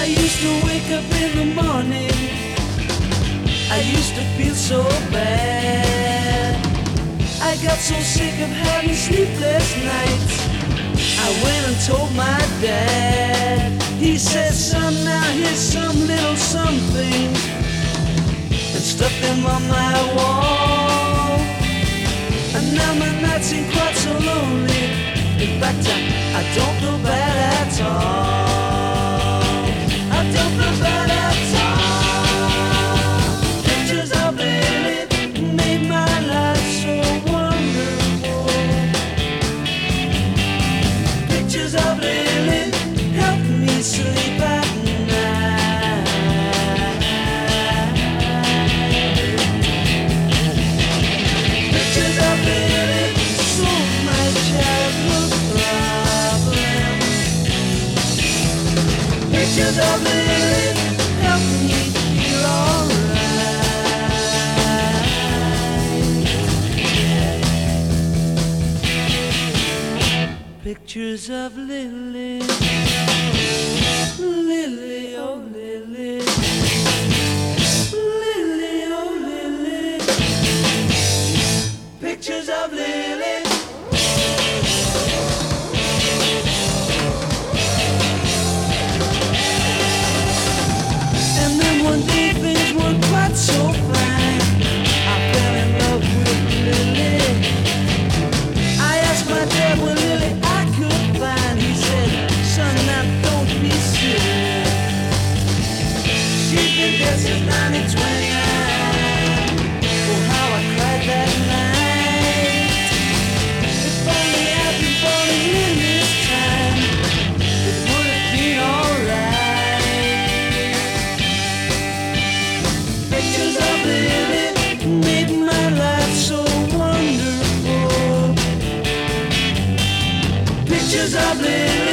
used to wake up in the morning, I used to feel so bad. I got so sick of having sleepless nights, I went and told my dad. He said, son, now here's some little something, and stuck them on my wall. And now my nights ain't quite so lonely. In fact, I don't feel bad at all. I don't feel bad at all. Pictures of Lily made my life so wonderful. Pictures of Lily help me sleep at night. Pictures of Lily solve my childhood problems. Pictures of Lily help me feel alright. Pictures of Lily, Lily, oh Lily, Lily, oh Lily. Pictures of Lily. And then one day things weren't quite so fine. I fell in love with Lily. I asked my dad where Lily I could find. He said, son, now don't be silly. She's been dead since 1929. Oh, how I cried that night. If only I'd been born in Lily's time, it would have been alright. Pictures of Lily made my life so wonderful. Pictures of Lily